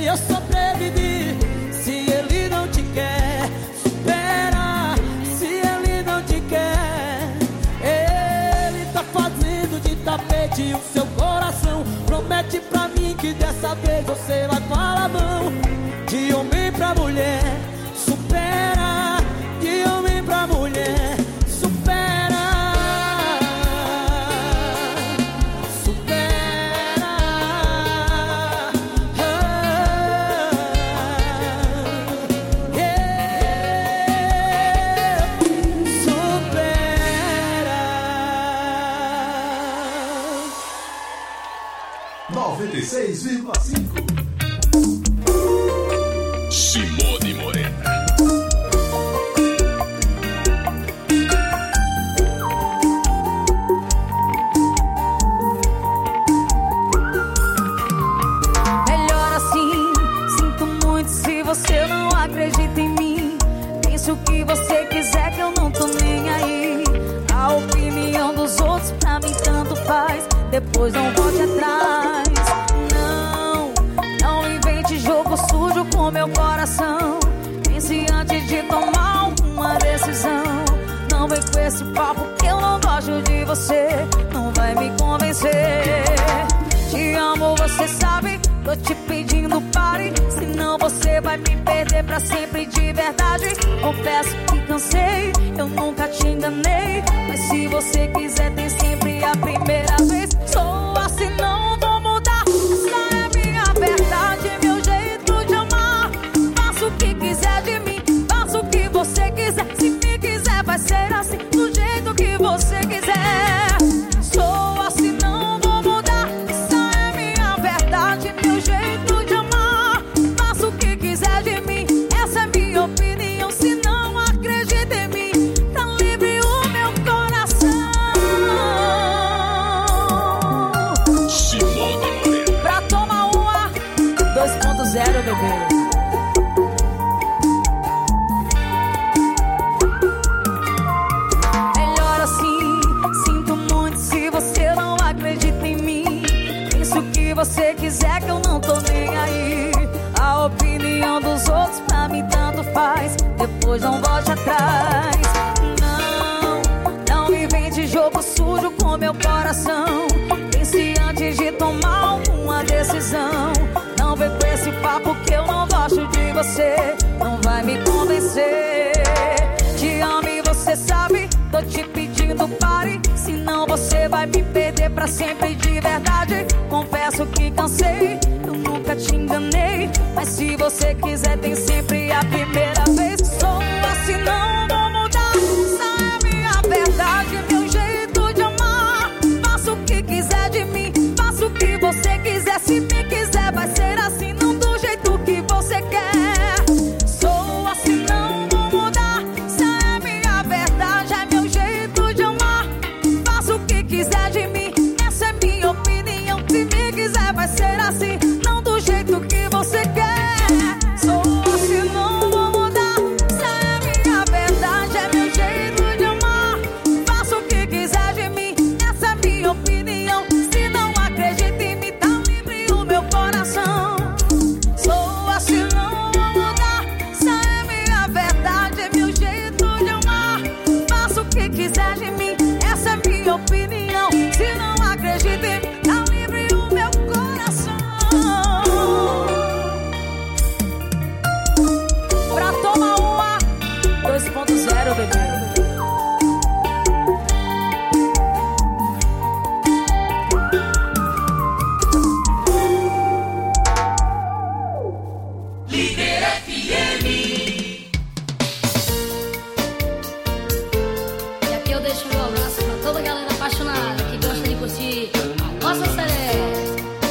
e eu sobrevivi. Se ele não te quer, supera. Se ele não te quer, ele tá fazendo de tapete o seu coração. Promete pra mim que dessa vez você vai com a mão. De homem pra mulher, supera. De homem pra mulher, supera. Supera. Supera. 96,5 Simone Morena. Melhor assim, sinto muito se você não acredita em mim. Pense o que você quiser que eu não tô nem aí. A opinião dos outros pra mim tanto faz. Depois não volte atrás. Não invente jogo sujo com meu coração. Pense antes de tomar uma decisão. Não vem com esse papo que eu não gosto de você. Não vai me convencer. Te amo, você sabe. Tô te pedindo pare. Senão você vai me perder pra sempre de verdade. Confesso que cansei, eu nunca te enganei. Mas se você quiser tem sempre a primeira vez. Sou assim, não vou mudar. Essa é minha verdade, meu jeito de amar. Faça o que quiser de mim, faça o que você quiser. Se me quiser vai ser assim, do jeito que você quiser. Sou assim, não vou mudar. Essa é minha verdade, meu jeito de amar. Faça o que quiser de mim, essa é minha opinião. Se não acredita em mim, tá livre o meu coração. Simone Morena. Pra tomar uma 2.0, bebê. Melhor assim, sinto muito se você não acredita em mim. Pensa o que você quiser que eu não tô nem aí. A opinião dos outros pra mim tanto faz. Depois não volte atrás. Não invente jogo sujo com meu coração. Pense antes de tomar uma decisão. Não vem com esse papo que eu não gosto de você. Não vai me convencer. Te amo e você sabe. Tô te pedindo pare. Senão você vai me perder pra sempre de verdade. Confesso que cansei, eu nunca te enganei. Mas se você quiser tem sempre a primeira vez. Sou assim, não vou mudar. Essa é a minha verdade, meu jeito de amar. Faça o que quiser de mim, faça o que você quiser. Se me quiser vai ser assim, não do jeito que você quer. Sou assim, não vou mudar. Essa é a minha verdade, é meu jeito de amar. Faça o que quiser de mim, essa é minha opinião. Se me quiser vai ser assim, não do jeito que você quer. Sou assim, não vou mudar. Essa é a minha verdade, é meu jeito de amar. Faça o que quiser de mim, essa é minha opinião. Se não acredita em mim, tá livre o meu coração. Sou assim, não vou mudar. Essa é a minha verdade, é meu jeito de amar. Faça o que quiser de mim, essa é minha opinião. Se não acredita em mim, tá livre o meu coração. Pra tomar uma 2.0, bebê. Líder FM. E aqui eu deixo meu abraço pra toda a galera apaixonada que gosta de curtir a nossa Celeste.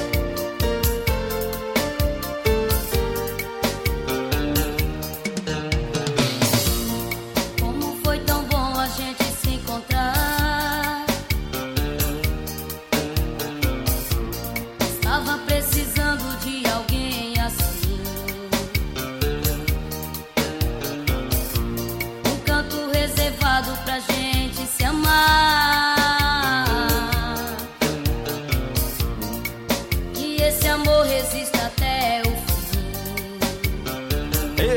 Como foi tão bom a gente se encontrar. Estava precisando de alguém assim. Um canto reservado pra gente se amar. E esse amor resista até o fim.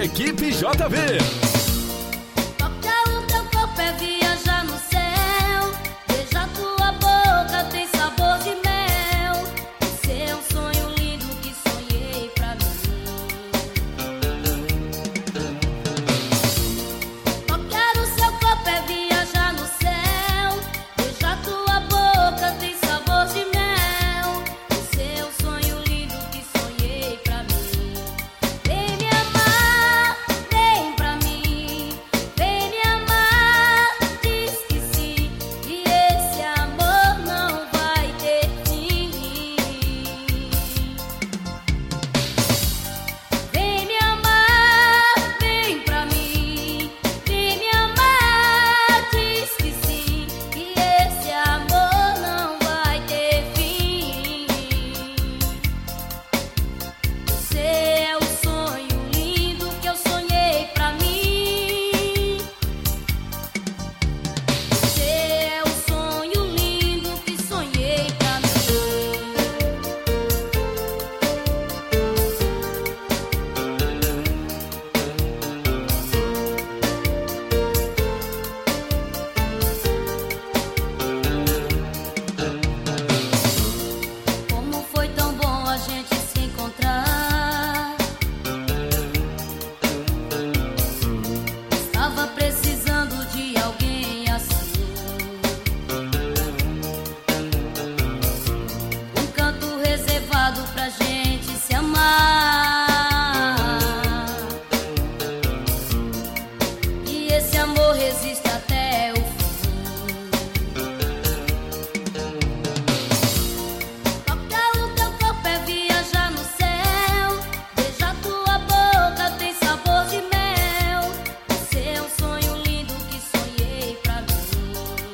Equipe JV. Tocar o teu corpo é viajar no céu. Beijar tua boca tem sabor de mel. Esse é um sonho lindo que sonhei pra mim. Tocar o seu corpo é viajar no céu. Beijar tua boca tem sabor de mel. Esse é um sonho lindo que sonhei pra mim. Vem me amar, vem pra mim. Vem me amar, diz que sim. E esse amor não vai ter fim. Vem me amar, vem pra mim. Vem me amar, diz que sim. E esse amor não vai ter fim. Você é o sonho lindo que eu sonhei pra mim. Você é o sonho lindo que sonhei pra mim. Como foi tão bom a gente se encontrar. Estava precisando de alguém assim. Um canto reservado pra gente se amar. E esse amor resiste até o fim. Tocar o teu corpo é viajar no céu. Beijar tua boca tem sabor de mel. Esse é um sonho lindo que sonhei pra mim.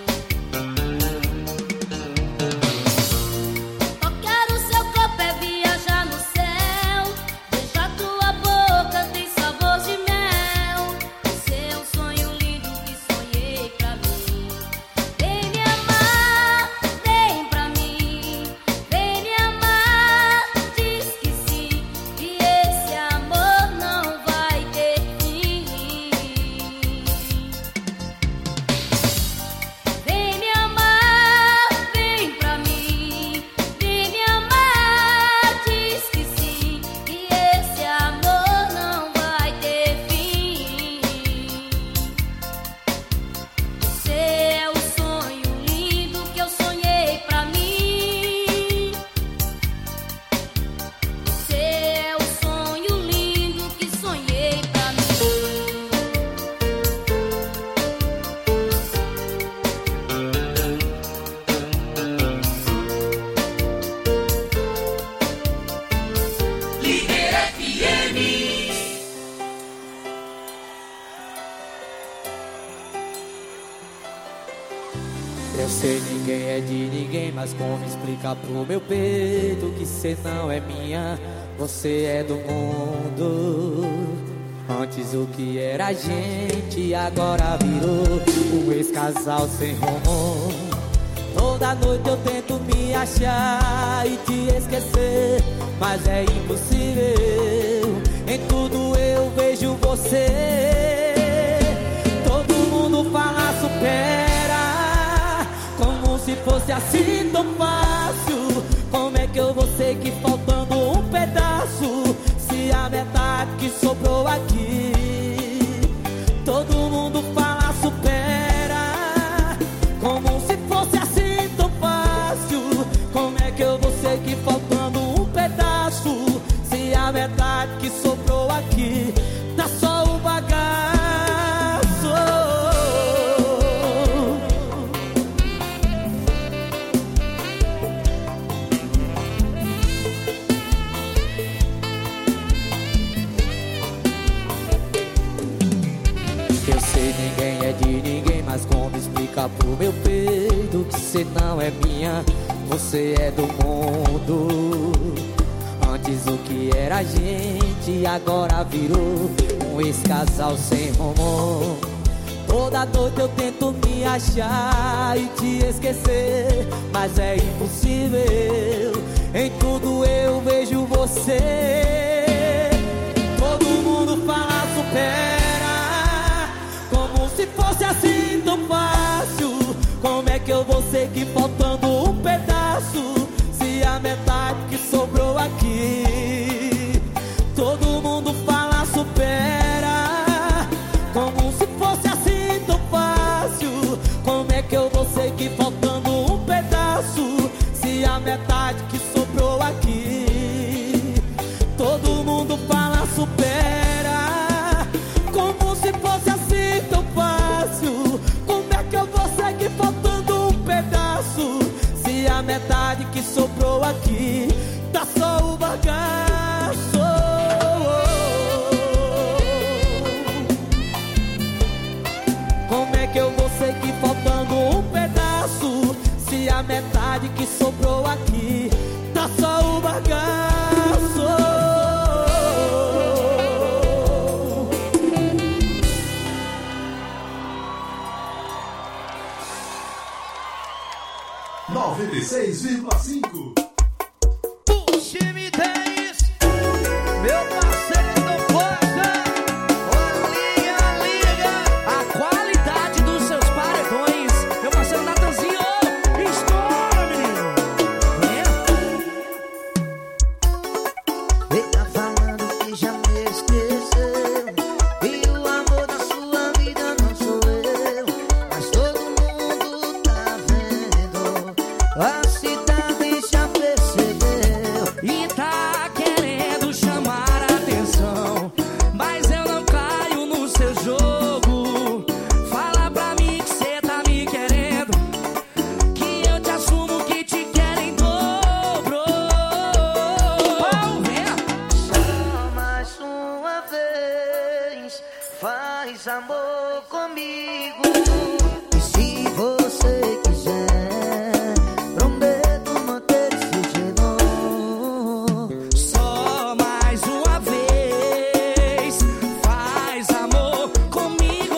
Tocar o seu corpo é viajar no céu. Beijar tua boca tem sabor de mel. Esse é um sonho lindo que sonhei pra mim. Vem me amar, vem pra mim. Vem me amar, diz que sim. E esse amor não vai ter fim. Vem me amar, vem pra mim. Vem me amar, diz que sim. E esse amor não vai ter fim. Você é o sonho lindo que eu sonhei pra mim. Você é o sonho lindo que sonhei pra mim. Líder FM. Eu sei ninguém é de ninguém, mas como explicar pro meu peito que cê não é minha, você é do mundo. Antes o que era a gente agora virou um ex-casal sem rumo. Toda noite eu tento me achar e te esquecer, mas é impossível. Em tudo eu vejo você. Todo mundo fala supera, como se fosse assim tão fácil. Como é que eu vou ser que faltando um pedaço, se a metade que sobrou aqui? Todo mundo fala supera, como se fosse assim tão fácil. Como é que eu vou ser que faltando um pedaço, se a metade que sobrou aqui tá só o bagaço? Eu sei ninguém é de ninguém, mas como explicar pro meu peito que cê não é minha, você é do mundo. Antes o que era a gente agora virou um ex-casal sem rumo. Toda noite eu tento me achar e te esquecer, mas é impossível. Em tudo eu vejo você. Todo mundo fala que eu vou seguir faltando um pedaço se a metade que sobrou aqui todo mundo fala supera, como se fosse assim tão fácil? Como é que eu vou seguir faltando um pedaço se a metade que sobrou aqui todo mundo fala supera, como se fosse assim tão fácil? Como é que eu vou seguir faltando um pedaço se a metade que sobrou aqui tá só o bagaço? Como é que eu vou seguir faltando um pedaço se a metade que sobrou aqui tá só o bagaço? (96,5) Time 10, meu parceiro não posta. Liga, a qualidade dos seus paredões. Meu parceiro Natanzinho, estoura, menino. Ele tá falando que já me esqueceu, e o amor da sua vida não sou eu, mas todo mundo tá vendo, a cidade já percebeu. E tá querendo chamar a atenção, mas eu não caio no seu jogo. Fala pra mim que cê tá me querendo, que eu te assumo que te quero em dobro. Só mais uma vez, faz amor comigo, e se você quiser, prometo manter esse sigilo. Só mais uma vez, faz amor comigo.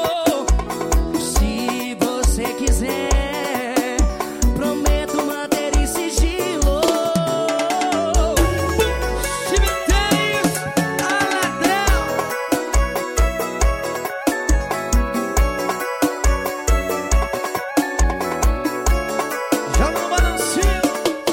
Se você quiser, prometo manter em sigilo. Time 10, Aladrão. Joga no balancinho.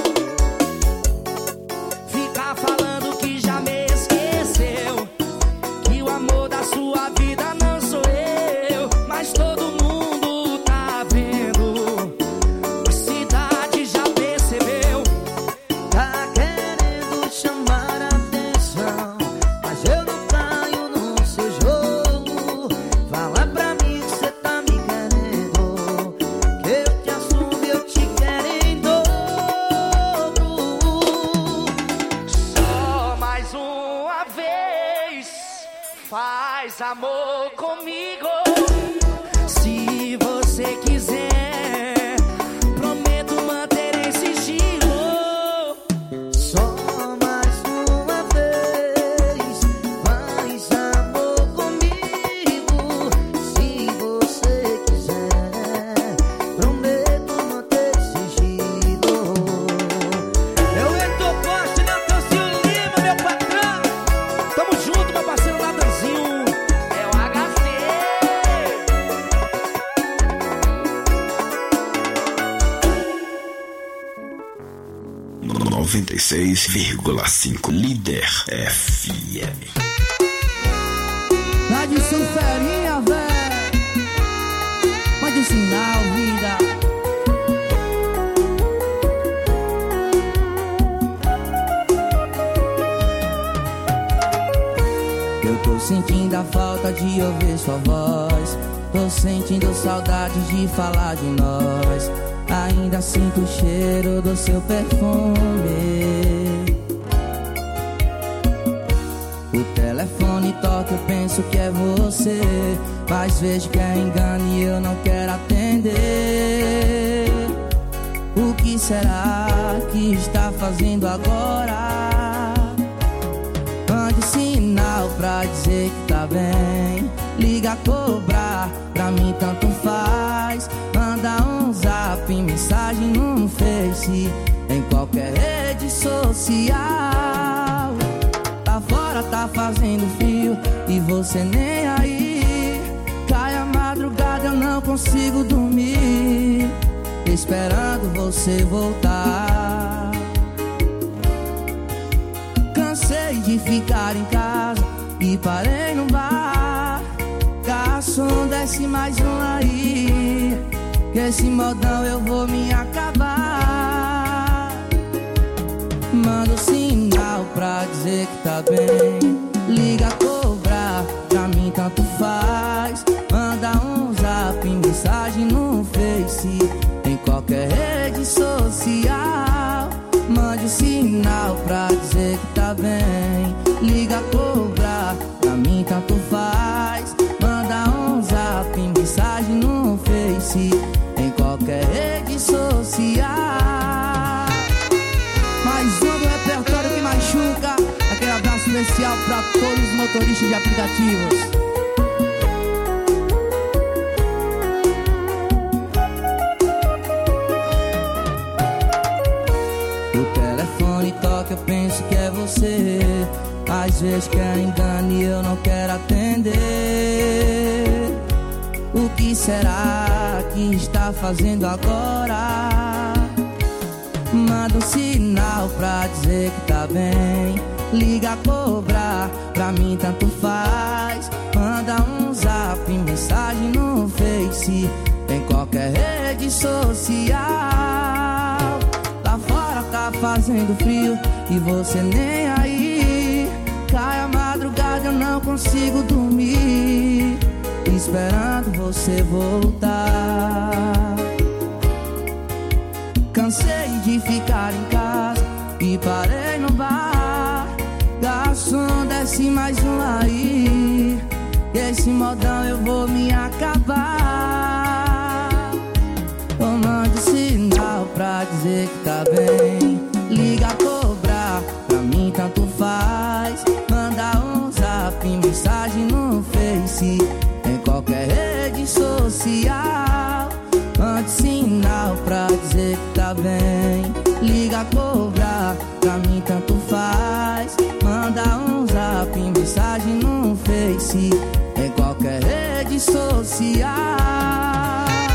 Fica falando que já me esqueceu, que o amor da sua vida não sou eu, mas todo mundo tá vendo, a cidade já percebeu. Tá querendo chamar a atenção, mas eu não caio no seu jogo. Fala pra mim que cê tá me querendo, que eu te assumo e eu te quero em dobro. Só mais uma vez, faz amor comigo. Se você quiser, prometo manter em sigilo. Só mais uma vez, faz amor comigo. Se você quiser, prometo manter sigilo. Eu Heitor Costa e Natanzinho Lima, meu patrão. Tamo junto, meu parceiro Natanzinho. É o HC. 96,5 Líder FM. Tá de sulferinha, véi. Pode ensinar a vida. Eu tô sentindo a falta de ouvir sua voz, tô sentindo saudade de falar de nós. Ainda sinto o cheiro do seu perfume. O telefone toca, eu penso que é você, mas vejo que é engano e eu não quero atender. O que será que está fazendo agora? Mande sinal pra dizer que tá bem, liga a cobrar, pra mim tanto faz. Manda um zap, mensagem no Face, em qualquer rede social. Lá fora tá fazendo frio e você nem aí. Cai a madrugada, eu não consigo dormir. esperando você voltar. Cansei de ficar em casa e parei no bar. Garçom, desce mais um aí, que esse modão eu vou me acabar. Manda um sinal pra dizer que tá bem, liga a cobrar, pra mim tanto faz. Manda um zap, mensagem no Face, em qualquer rede social. Mande um sinal pra dizer que tá bem, liga a cobrar, pra mim tanto faz. Manda um zap, mensagem no Face, em qualquer rede social. Mais um do repertório que machuca. Aquele abraço especial pra todos os motoristas de aplicativos. O telefone toca, eu penso que é você. Às vezes quer engano e eu não quero atender. O que será que está fazendo agora? Manda um sinal pra dizer que tá bem, liga a cobrar, pra mim tanto faz. Manda um zap, mensagem no Face, em qualquer rede social. Lá fora tá fazendo frio e você nem aí. Cai a madrugada, eu não consigo dormir, esperando você voltar. Cansei de ficar em casa e parei no bar. Garçom, desce mais um aí, esse modão eu vou me acabar. Mande sinal pra dizer que tá bem, liga a cobrar, pra mim tanto faz. Manda um zap, mensagem no Face, em qualquer rede social. Mande sinal pra dizer que tá bem, liga a cobrar, pra mim tanto faz. Manda um zap, mensagem no Face, em qualquer rede social.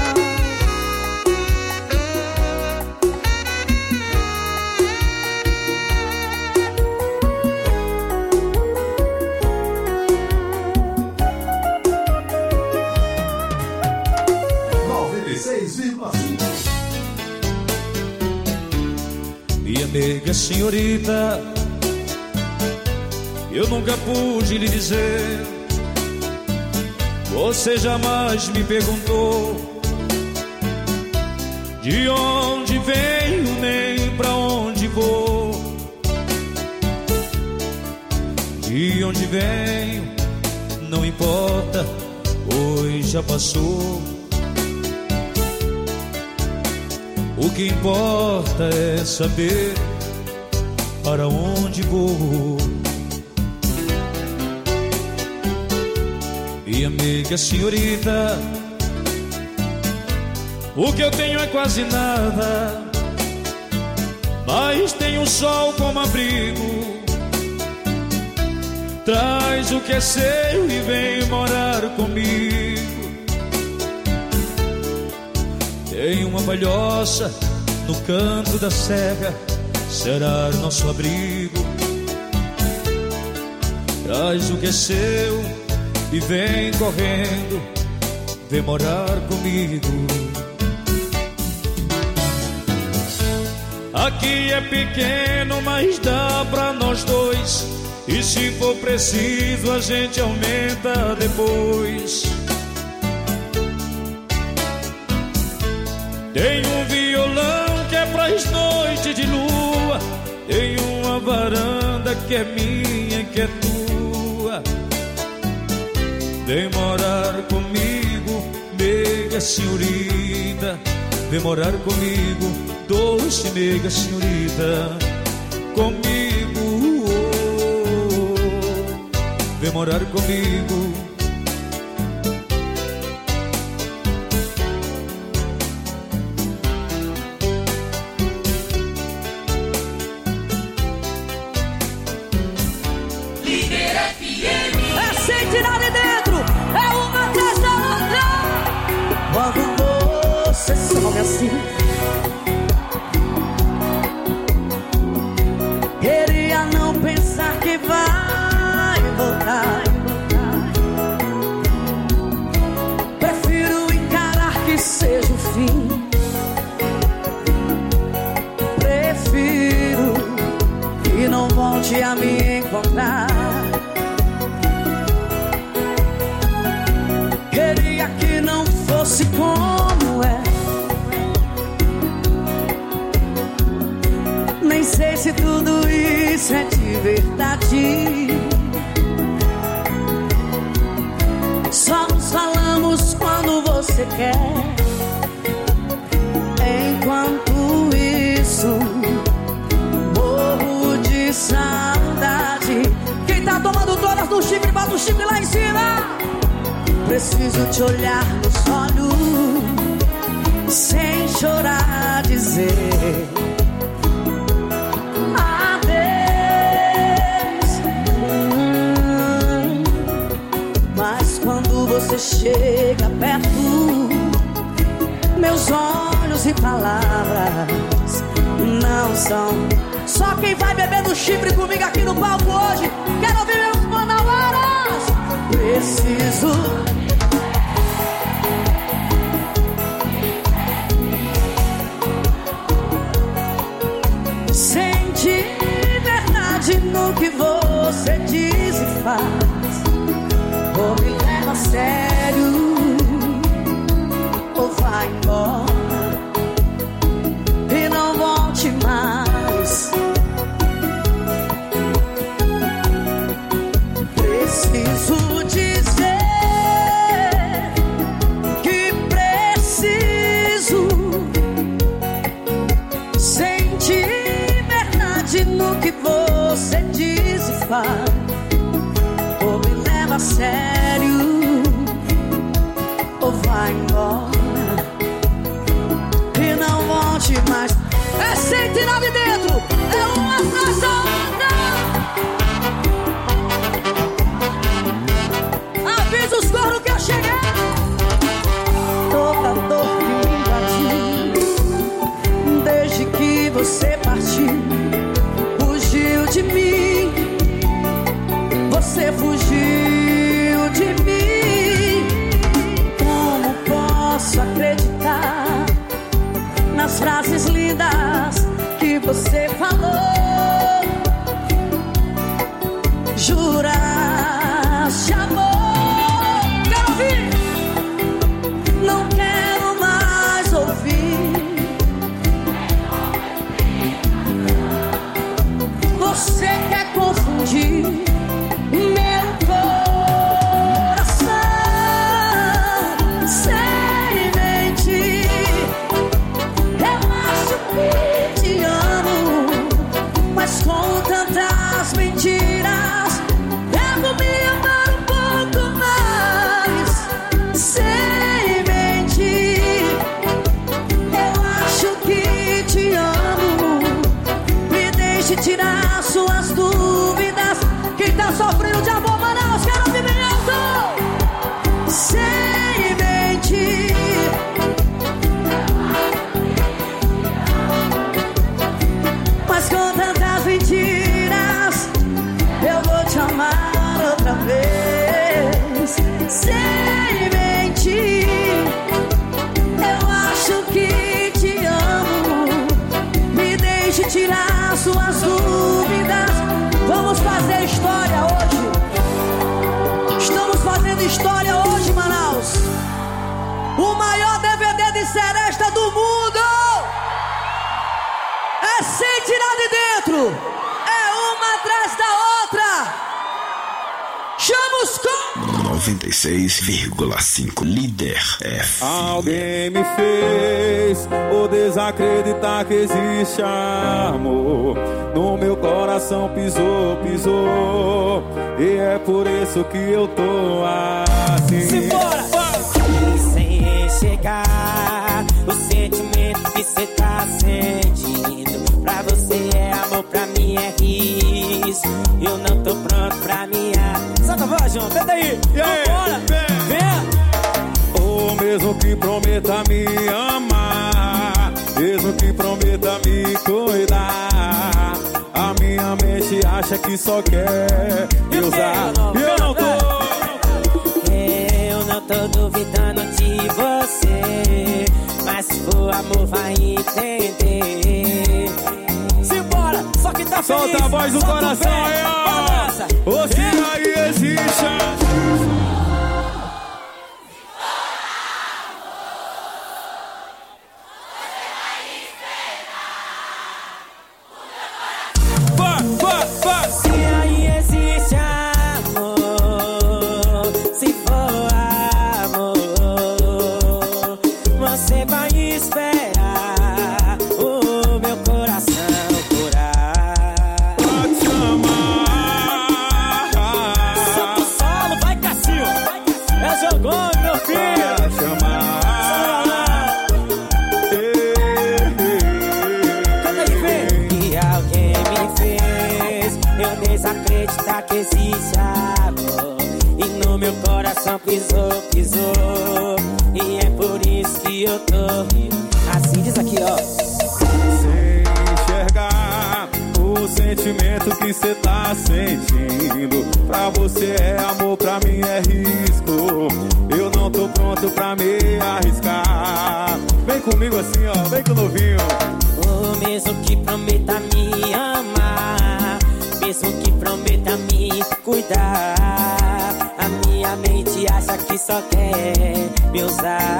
Minha amiga senhorita, eu nunca pude lhe dizer. Você jamais me perguntou de onde venho, nem pra onde vou. De onde venho não importa, hoje já passou. O que importa é saber para onde vou. Minha amiga senhorita, o que eu tenho é quase nada, mas tenho o sol como abrigo. Traz o que é seu e vem morar comigo. Tem uma palhoça no canto da serra, será nosso abrigo. Traz o que é seu e vem correndo, vem morar comigo. Aqui é pequeno, mas dá pra nós dois, e se for preciso a gente aumenta depois. Tem um violão que é pras noites de lua, tem uma varanda que é minha, que é tua. Vem morar comigo, meiga senhorita, vem morar comigo, doce meiga senhorita, comigo, vem morar comigo. Quando você some assim, não volte a me encontrar. Queria que não fosse como é. Nem sei se tudo isso é de verdade. Só nos falamos quando você quer. Enquanto isso, morro de saudade. Quem tá tomando todas no chifre, bota o chifre lá em cima. Preciso te olhar nos olhos, sem chorar, dizer adeus. Mas quando você chega perto, meus olhos e palavras não são. Só quem vai beber no chifre comigo aqui no palco hoje. Quero ouvir meus manauaras. Preciso sentir verdade no que você diz e faz. Ou me leva a sério, ou vai embora e não volte mais. Preciso dizer que preciso sentir verdade no que você diz e faz. Ou me leva a sério, ou vai embora e não volte mais. É sentir de dentro, é uma atrás da outra. Avisa os cornos que eu cheguei. Toda dor que me invadiu desde que você partiu, fugiu de mim. Você fugiu de mim. Como posso acreditar nas frases lindas que você falou? Juraste amor. Quero ouvir. Não quero mais ouvir. Você quer confundir meu coração sem mentir. Eu acho que te amo, mas com tantas mentiras devo me amar um pouco mais sem mentir. Eu acho que te amo, me deixe tirar suas dúvidas. Quem tá sofrendo de amor, Manaus, quero ouvir bem alto. Sem mentir. Mas com tantas mentiras eu vou te amar outra vez. Sem mentir. Eu acho que te amo, me deixe tirar suas dúvidas. Vamos fazer história hoje. Estamos fazendo história hoje, Manaus. O maior DVD de seresta do mundo. É sem tirar de dentro. É uma atrás da outra. Chama os com 96,5 Líder FM. Alguém me fez o desacreditar que existe amor. No meu coração pisou, pisou. E é por isso que eu tô assim. Simbora! Sem enxergar o sentimento que cê tá sentindo. Pra você é amor, pra mim é risco. Eu não tô pronto pra minha. Solta a voz, João, tenta aí. E aí? Vambora, vem. Ou mesmo que prometa me amar, mesmo que prometa me cuidar, a minha mente acha que só quer me usar. E eu não tô. Eu não tô duvidando de você, mas se for amor vai entender. Simbora! só quem tá feliz. Solta a voz do coração aí, ó. Ô, se aí existe. Se aí existe amor, se for amor, você vai esperar o meu coração curar. Pra te amar. Solta o solo, vai Cassinho. É jogou, meu filho. Pra te amar. Canta aí, vem. E alguém me fez eu desacreditar que existe amor. E no meu coração pisou. E é por isso que eu tô assim, diz aqui, ó. Sem enxergar o sentimento que cê tá sentindo. Pra você é amor, pra mim é risco. Eu não tô pronto pra me arriscar. Vem comigo assim, ó, vem com o novinho. O mesmo que prometa me amar, mesmo que prometa me cuidar, a minha mente acha que só quer me usar.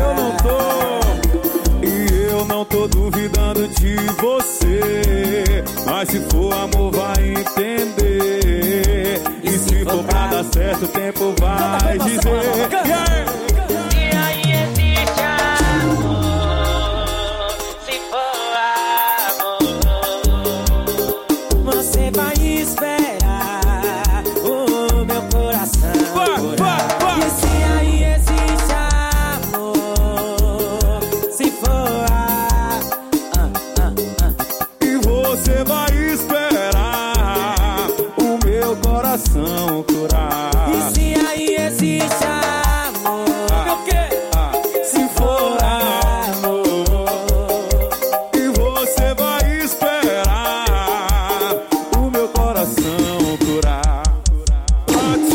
E eu não tô duvidando de você. Mas se for amor, vai entender. E se for pra dar certo, o tempo vai dizer. E aí existe amor, se for amor, você vai esperar o meu coração curar. E se aí existe amor, se for E você vai esperar o meu coração curar. E se aí existe amor, o quê? Se for amor. E você vai esperar o meu coração curar. Pra te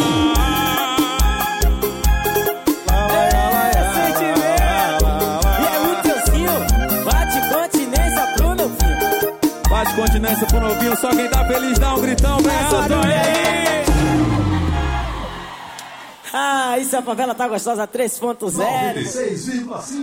amar. E é o teuzinho, bate continência pro meu filho. Bate continência pro novinho, só quem tá feliz dá um gritão bem alto aí. Ah, isso é a favela tá gostosa 3.0. 96,5.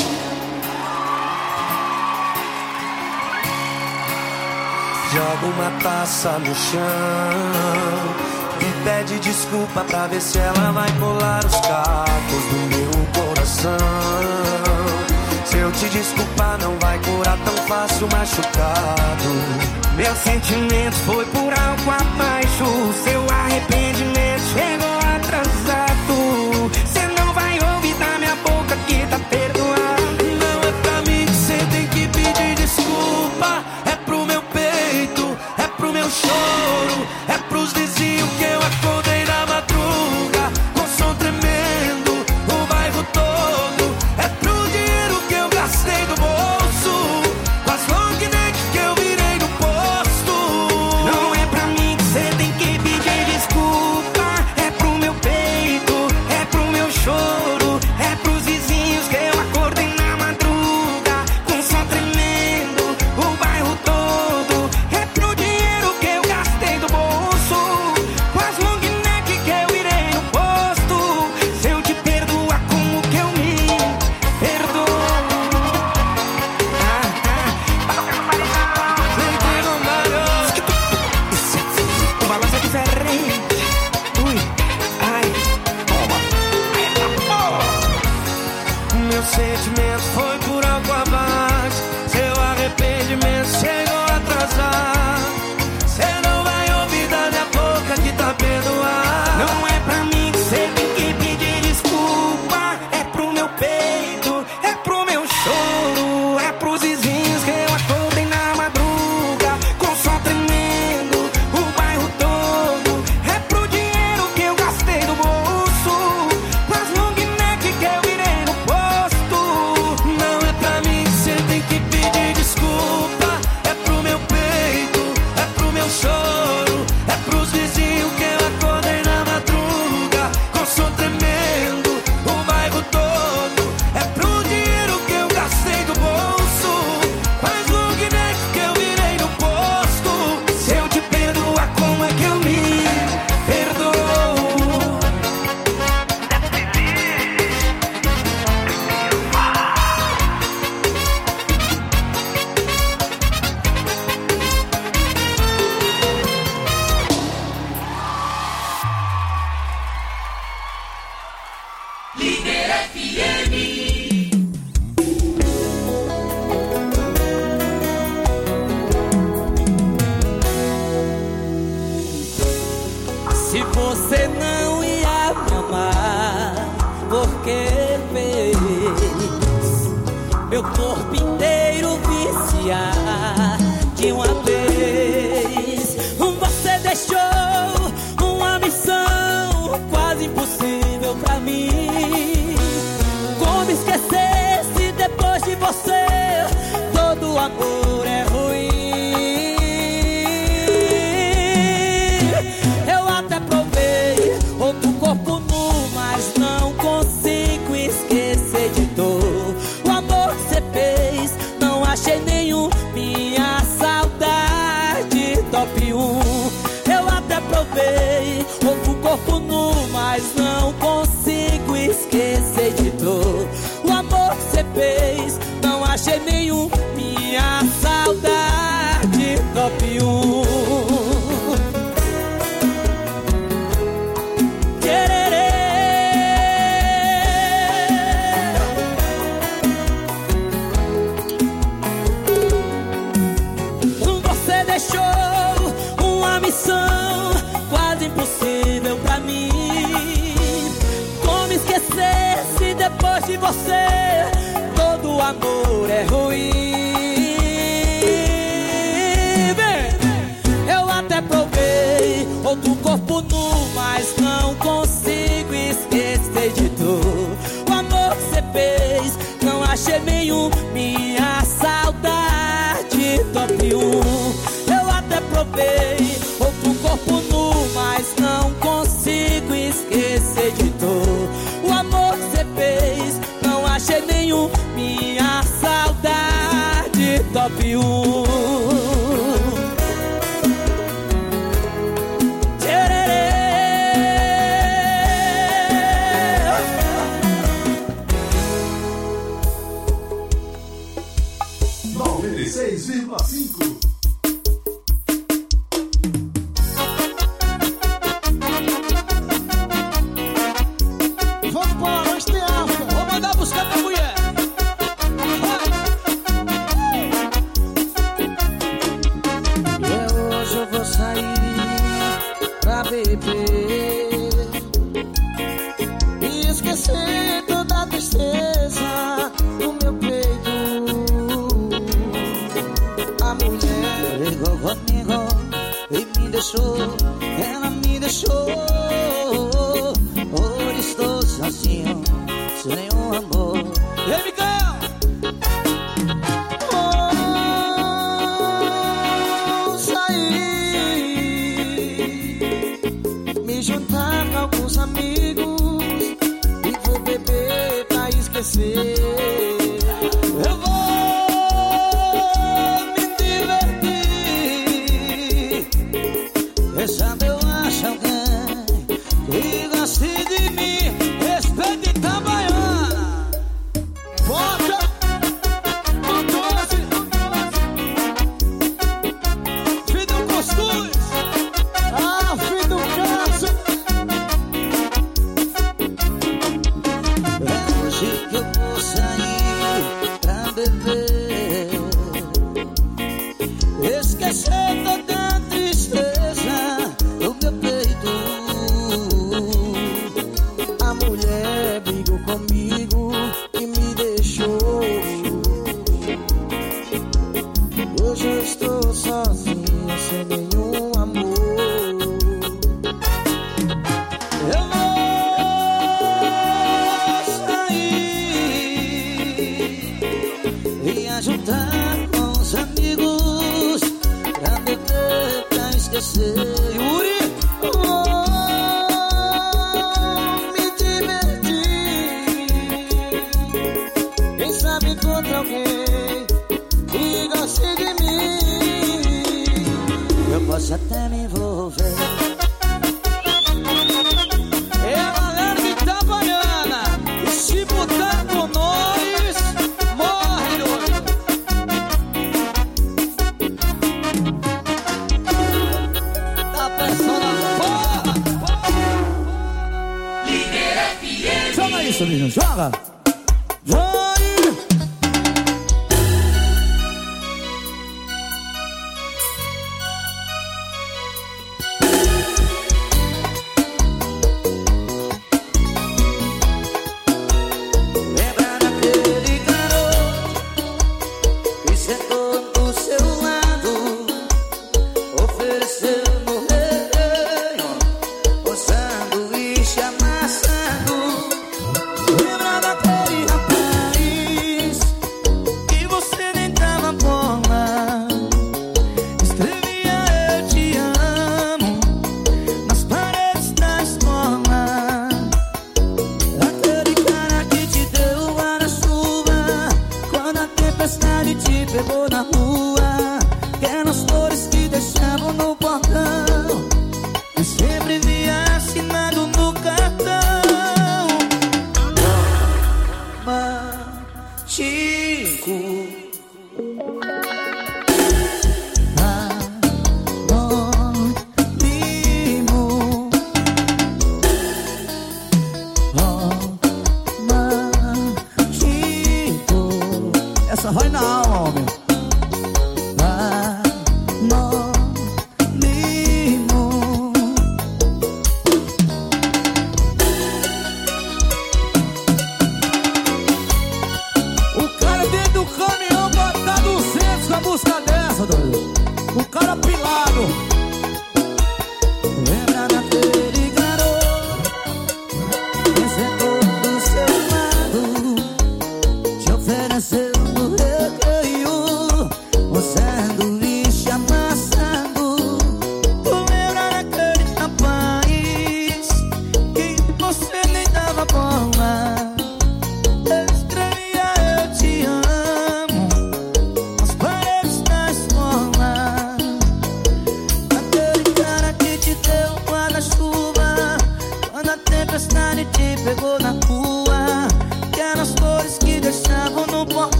Joga uma taça no chão e pede desculpa pra ver se ela vai colar os cacos do meu coração. Se eu te desculpar, não vai curar tão fácil machucado. Meu sentimento foi por algo abaixo. Seu arrependimento chegou atrasado. Cê não vai ouvir da minha boca que tá perdoado. Não é pra mim que cê tem que pedir desculpa. É pro meu peito, é pro meu choro, é pros vizinhos que eu acordei na madruga com som tremendo, o bairro todo. É pro dinheiro que eu gastei do bolso, com as long neck que eu virei no posto. Não é pra mim que cê tem que pedir desculpa. É pro meu peito, é pro meu choro, é pros vizinhos que eu acordei na madruga com som tremendo, o bairro todo. É pro dinheiro que eu gastei do bolso, Se você não ia me amar, porque fez meu corpo inteiro viciar de uma vez. Você deixou uma missão quase impossível pra mim. Como esquecer se depois de você todo amor é ruim? Eu até provei outro corpo nu, mas não consigo esquecer de dor. O amor que você fez, não achei nenhum. Minha saudade top 1. Eu até provei outro corpo nu, mas não consigo esquecer de dor. O amor que você fez, não achei nenhum. Minha saudade top 1. Você deixou uma missão quase impossível pra mim. Como esquecer se depois de você todo amor é ruim? Eu até provei outro corpo nu, mas não consigo esquecer de dor. O amor que você fez, não achei nenhum. Minha saudade top 1. Eu até provei outro corpo nu, mas não consigo esquecer de dor. O amor que você fez, não achei nenhum. Minha saudade top 1. E esquecer toda a tristeza do meu peito. A mulher brigou comigo e me deixou. Ela me deixou. Hoje estou sozinho, sem nenhum amor. Ei, Miguel! Vou sair, me juntar com alguns amigos e vou beber pra esquecer. Eu vou me divertir, pensando eu acho alguém que goste de mim, respeite Itabaiana. Bota! Filho do Coscuz! Ah, filho do Cássio! É hoje que eu vou sair pra beber, esquecer toda a tristeza do meu peito. A mulher brigou comigo e me deixou. Hoje eu estou sozinho, sem nenhum amor. Eu vou sair e ajudar com os amigos pra beber, pra esquecer. Yuri! Me divertir, quem sabe encontra alguém que goste de mim. Eu posso até me envolver. É a galera de Itabaiana, e se botar com nós, morre doido. Tá pensando na porra? Líder FM. Joga isso, menino, joga! Vai!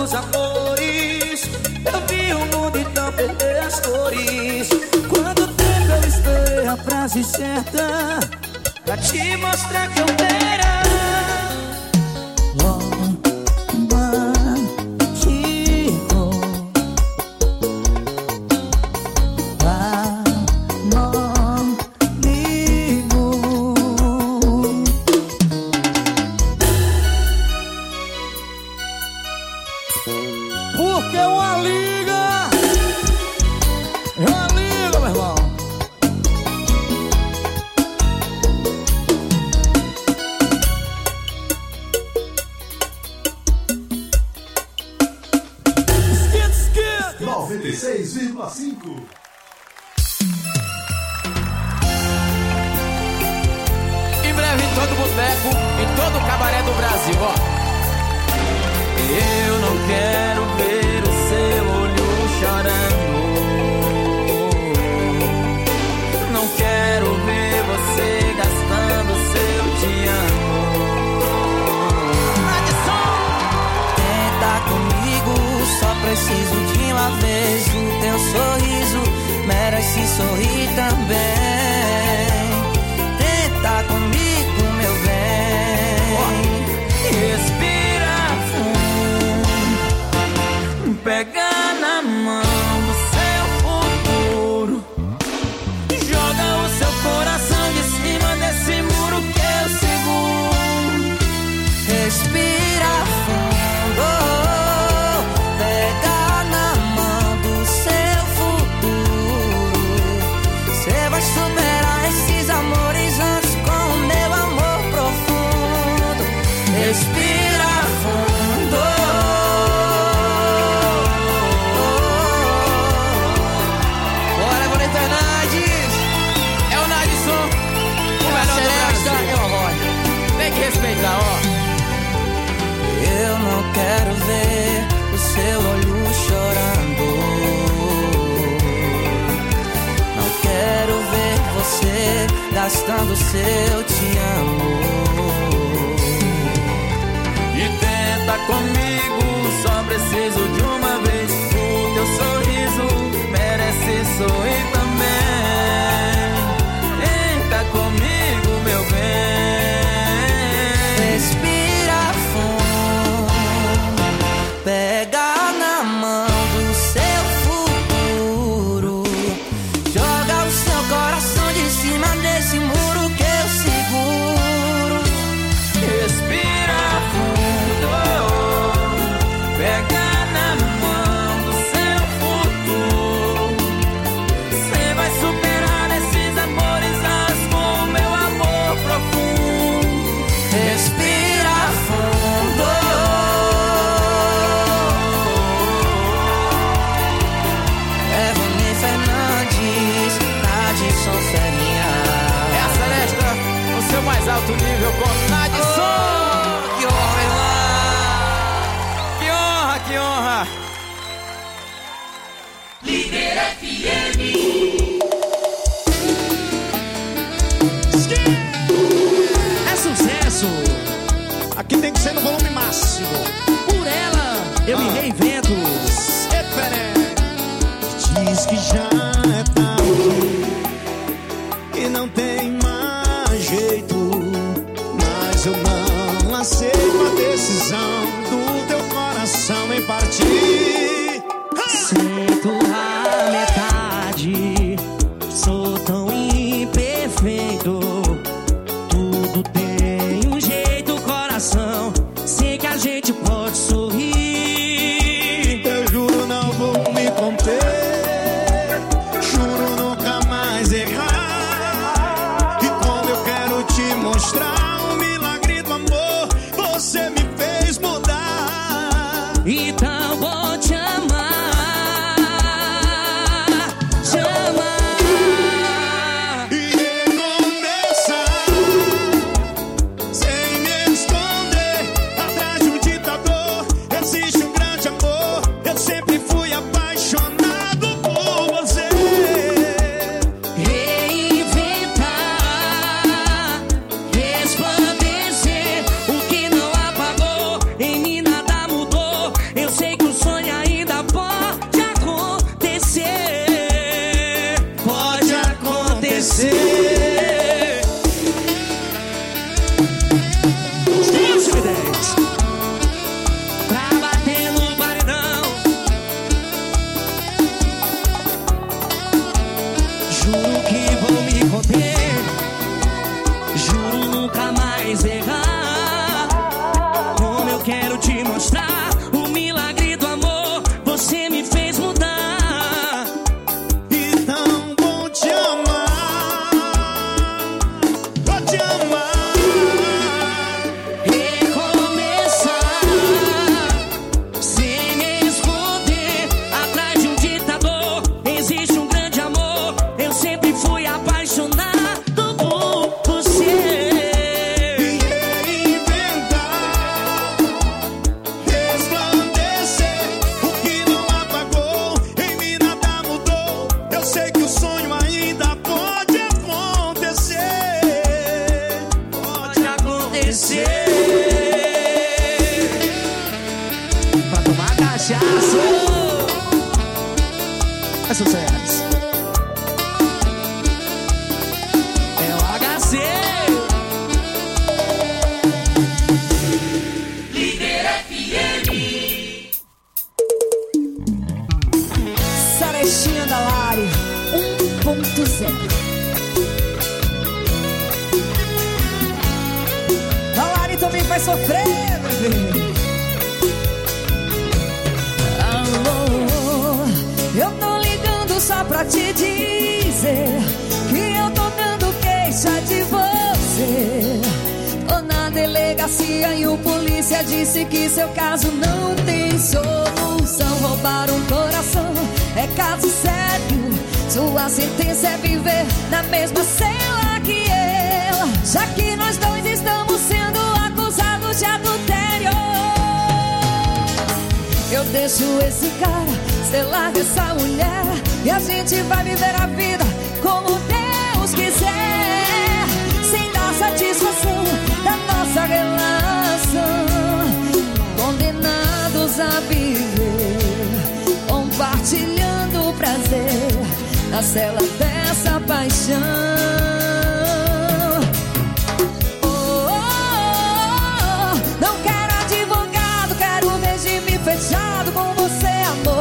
os amores. Eu vi o mundo então perder as cores. Quanto tempo eu esperei a frase certa pra te mostrar que eu era Em breve em todo boteco, em todo cabaré do Brasil, ó. Eu não quero ver o seu olho chorando. Não quero ver você gastando seu te amo. Tenta comigo, só preciso de uma vez. O teu sorriso merece sorrir também. Tenta comigo, meu bem. Respira fundo, pega na mão do seu futuro. Joga o seu coração de cima desse muro que eu seguro. Respira fundo, pega na mão do seu futuro. Você vai superar esses amores antes com o meu amor profundo. Respira fundo. Bora, Bonito Fernandes. É o Nadson, o melhor do Brasil. Tem que respeitar, ó. Eu não quero ver o seu olho chorando. Não quero ver você gastando seu te amo. E tenta comigo, só preciso de uma vez. O teu sorriso merece sorrir também. Tenta comigo, meu bem. Respira fundo, pega na mão do seu futuro. Joga o seu coração de cima desse muro que eu seguro. Respira fundo, pega na mão do seu futuro. Você vai superar esses amores antes com o meu amor profundo. Respira fundo. É Rony Fernandes, Nadson Ferinha. É a Celesta, o seu mais alto nível com Nadson. Que honra, irmão. Que honra, que honra. Líder FM. É sucesso. Aqui tem que ser no volume máximo. Por ela, eu me reinvento. Diz que já é tarde e não tem mais jeito, mas eu não aceito a decisão do teu coração em partir. Sinto a metade, sou tão imperfeito. Tudo tem um jeito, coração. Sei que a gente pode sorrir. Eu juro, não vou me conter. Juro nunca mais errar. E como eu quero te mostrar o milagre do amor, você me fez mudar. Então vou te amar. Te amar. E recomeçar. Sem me esconder atrás de um ditador. Existe um grande amor. Eu sempre fui apaixonado por você. Reinventar, resplandecer. O que não apagou, em mim nada mudou. Eu sei que cachaça. É sucesso. É o HC. Líder FM. Celestinha da Lari 1.0. A Lari também vai sofrer, bebê. Alô, eu tô ligando só pra te dizer que eu tô dando queixa de você. Tô na delegacia e o polícia disse que seu caso não tem solução. Roubaram um coração, é caso sério. Sua sentença é viver na mesma cela que eu, já que nós dois estamos sendo acusados de adultério. Eu deixo esse cara, cê larga essa mulher e a gente vai viver a vida como Deus quiser, sem dar satisfação da nossa relação. Condenados a viver, compartilhando o prazer na cela dessa paixão. Não quero advogado, quero regime fechado com você, amor.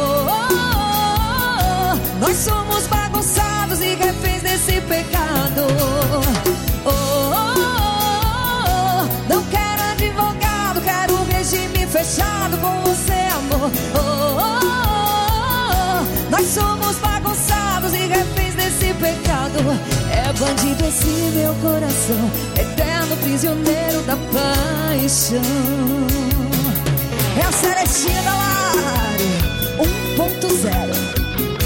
Nós somos bagunçados e reféns desse pecado. Não quero advogado, quero regime fechado com você, amor. Nós somos bagunçados e reféns desse pecado. É bandido esse meu coração, eterno prisioneiro da paixão. É a Celestinha da Lari 1.0.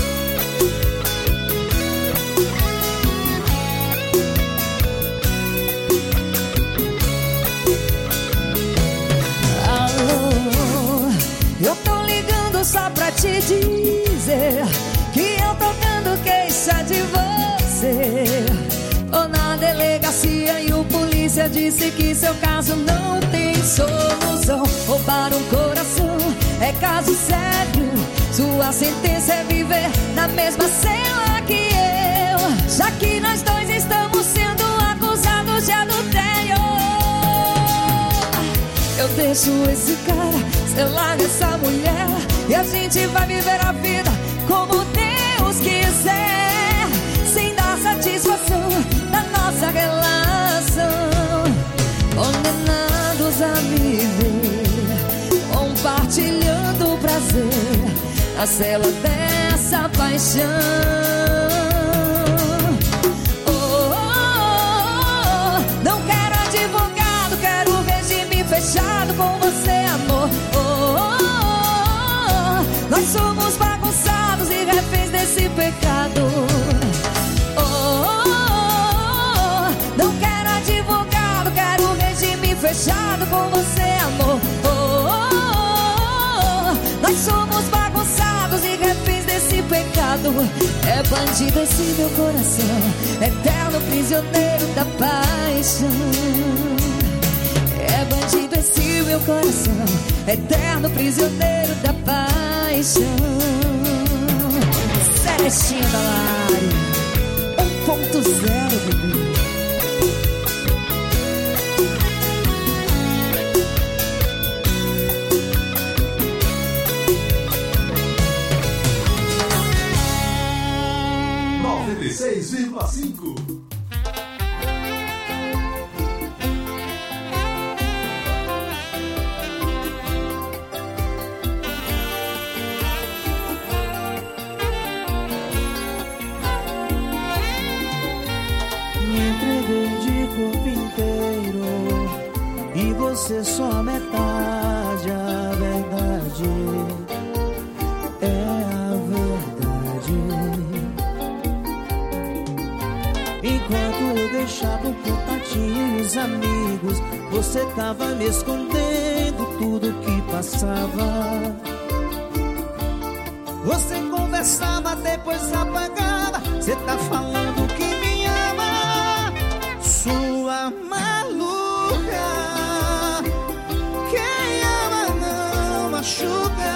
Alô, eu tô ligando só pra te dizer que eu tô dando queixa de você. Tô na delegacia e o polícia disse que seu caso não tem solução. Roubaram um coração, é caso sério. Sua sentença é viver na mesma cela que eu, já que nós dois estamos sendo acusados de adultério. Eu deixo esse cara, cê larga essa mulher e a gente vai viver a vida como Deus quiser, sem dar satisfação da nossa relação. Condenados a viver, compartilhando o prazer na cela dessa paixão. Não quero advogado, quero regime fechado com você, amor. Nós somos bagunçados e reféns desse pecado. Não quero advogado, quero regime fechado com você, amor. Nós somos bagunçados e reféns desse pecado. É bandido esse meu coração, eterno prisioneiro da paixão. É bandido esse meu coração, eterno prisioneiro da paixão. Celestinha da Lari 1.0, bebê. Me entreguei de corpo inteiro e você só a metade. A verdade é a verdade. Enquanto eu deixava o contatinho e os amigos, você tava me escondendo tudo que passava. Você conversava, depois apagava. Você tá falando que me ama, sua maluca. Quem ama não machuca.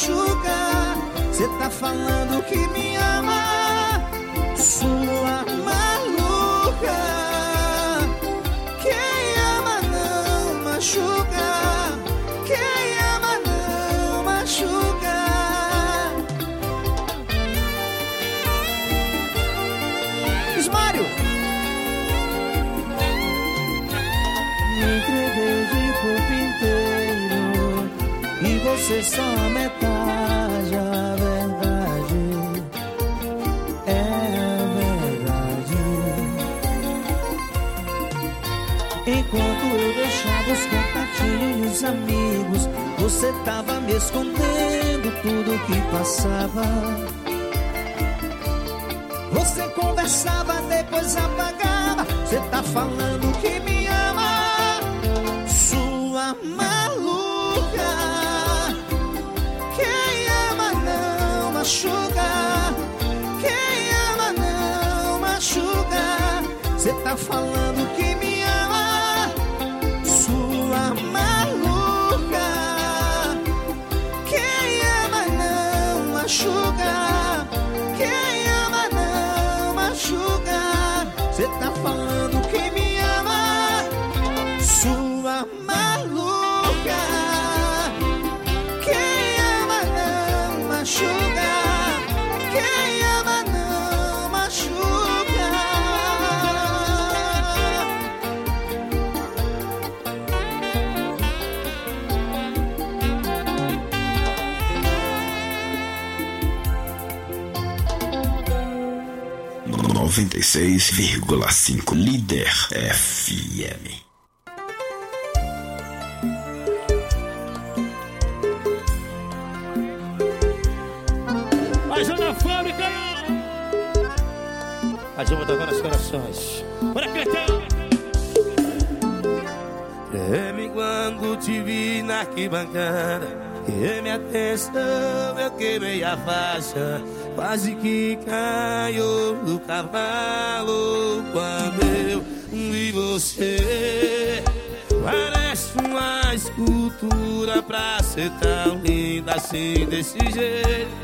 machuca. Cê tá falando que me ama, sua maluca. Quem ama não machuca. Quem ama não machuca. Ismário. Me entreguei de corpo inteiro e você só a metade. A verdade é a verdade. Enquanto eu deixava os contatinhos e os amigos, você tava me escondendo tudo que passava. Você conversava, depois apagava. Você tá falando que me ama, sua maluca. Quem ama não machuca. Quem ama não machuca. Você tá falando que me ama, sua maluca. Quem ama não machuca. Quem ama não machuca. Você tá falando que me ama, sua maluca. Quem ama não machuca. Quem ama não machuca. No 96,5 Líder FM. Mais uma fábrica. A Dilma tocando os corações. Bora, Cretão. Treme quando te vi na arquibancada, queimei a atenção, eu queimei a faixa. Quase que caiu do cavalo quando eu vi você. Parece uma escultura pra ser tão linda assim, desse jeito.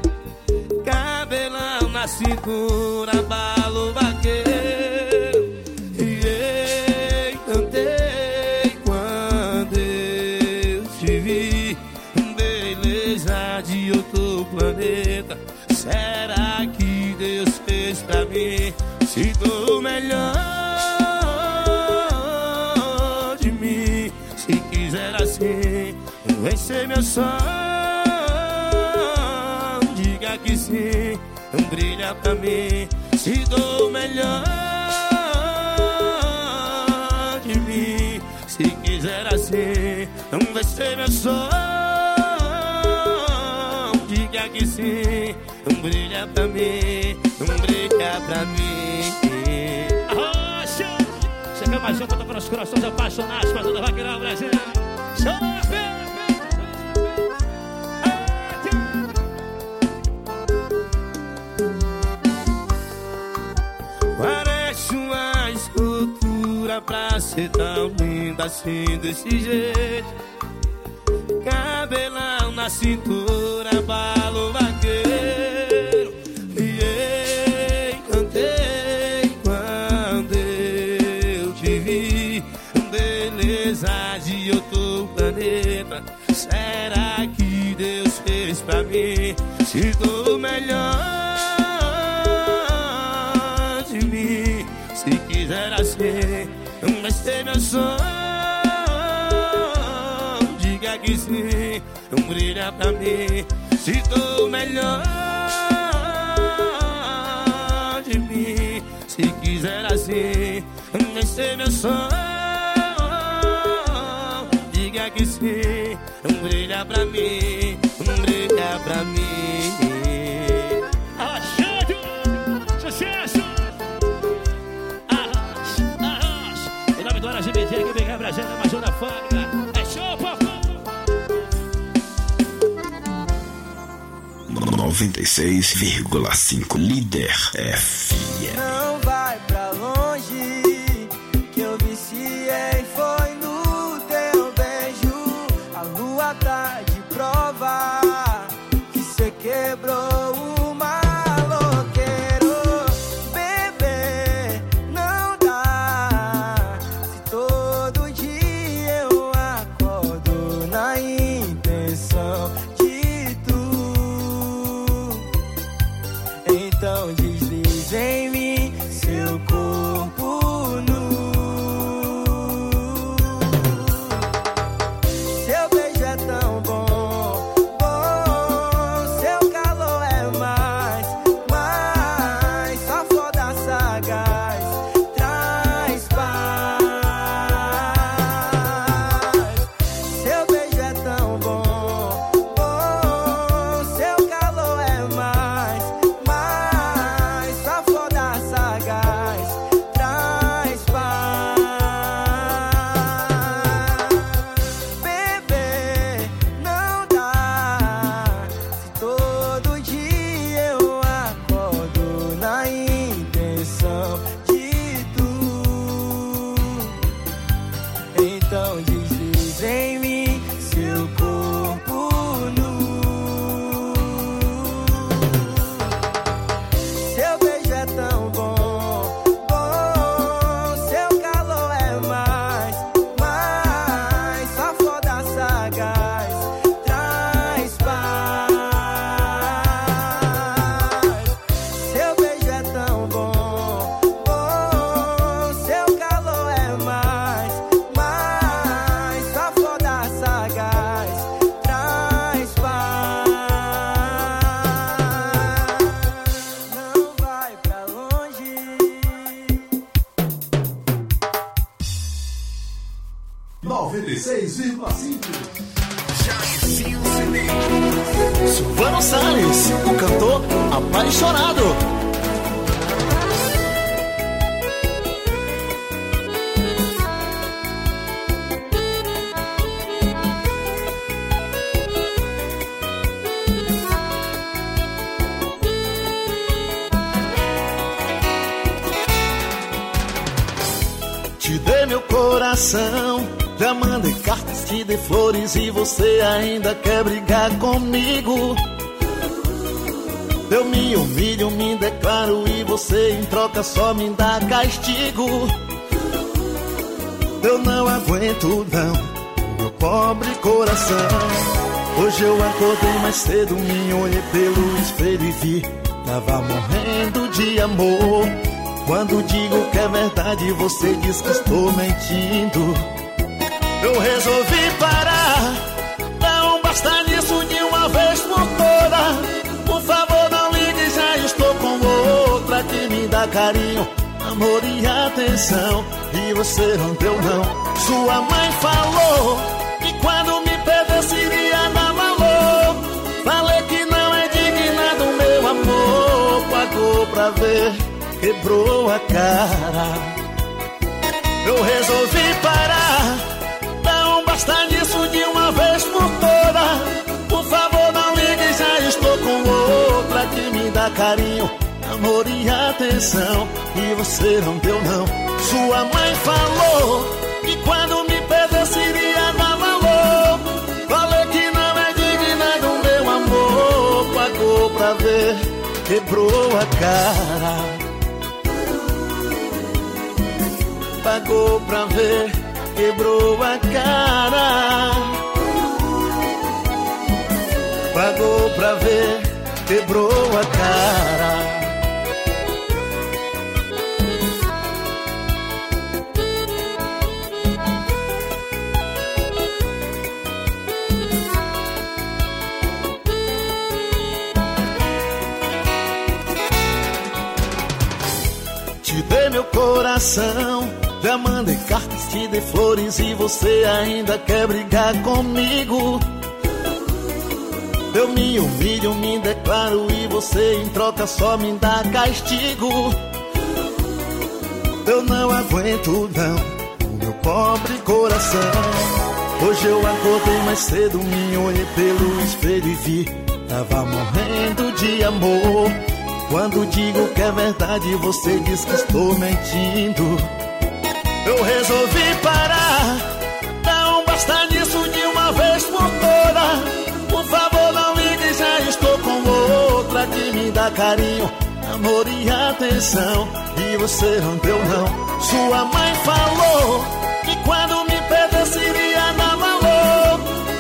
Cabelão na cintura, balo vaqueiro. E encantei quando eu te vi. Beleza de outro planeta. Será que Deus fez pra mim? Se dou o melhor de mim. Se quiser assim, vencer meu sonho. Diga que sim, brilha pra mim. Se dou o melhor de mim. Se quiser assim, vencer meu sonho. Diga que sim, brilha pra mim, brilha pra mim. Arrocha! Chega mais um pra tocar os corações apaixonados pra toda vaqueira Brasil. Parece uma escultura pra ser tão linda assim, desse jeito. Cabelão na cintura, balo vaqueiro. E encantei quando eu te vi. Beleza de outro planeta. Será que Deus fez pra mim? Se dou o melhor de mim. Se quiser assim, vai ser meu sonho. Diga que sim, brilha pra mim. Se dou o melhor de mim. Se quiser assim, vai ser meu sonho. Diga que sim, brilha pra mim, brilha pra mim. Arrochando, sucesso. Arrocha. Em nome do Horas MG, que vem Brasil, na Major da Fábrica. É show, papo. 96,5 Líder FM. Não vai pra longe, que eu viciei foi no teu beijo. A lua tá de prova, Silvano Salles, o cantor apaixonado. Te dei meu coração, já mandei cartas, te dei flores e você ainda quer brigar comigo. Eu me humilho, me declaro e você em troca só me dá castigo. Eu não aguento não, meu pobre coração. Hoje eu acordei mais cedo, me olhei pelo espelho e vi, tava morrendo de amor. Quando digo que é verdade, você diz que estou mentindo. Eu resolvi parar, não basta nisso de uma vez por toda. Por favor não ligue, já estou com outra que me dá carinho, amor e atenção. E você não deu não. Sua mãe falou que quando me perdesse iria dar valor. Falei que não é digna do meu amor. Pagou pra ver, quebrou a cara. Eu resolvi parar, não basta nisso de uma vez por toda. Por favor não ligue, já estou com outra que me dá carinho, amor e atenção. E você não deu não. Sua mãe falou que quando me perdesse iria dar valor. Falei que não é digna do meu amor. Pagou pra ver, quebrou a cara. Pagou pra ver, quebrou a cara. Pagou pra ver, quebrou a cara. Te dei meu coração, já mandei cartas, te dei flores e você ainda quer brigar comigo. Eu me humilho, me declaro e você em troca só me dá castigo. Eu não aguento não, o meu pobre coração. Hoje eu acordei mais cedo, me olhei pelo espelho e vi, tava morrendo de amor. Quando digo que é verdade, você diz que estou mentindo. Eu resolvi parar, não basta nisso de uma vez por toda. Por favor não ligue, já estou com outra que me dá carinho, amor e atenção. E você não deu não. Sua mãe falou que quando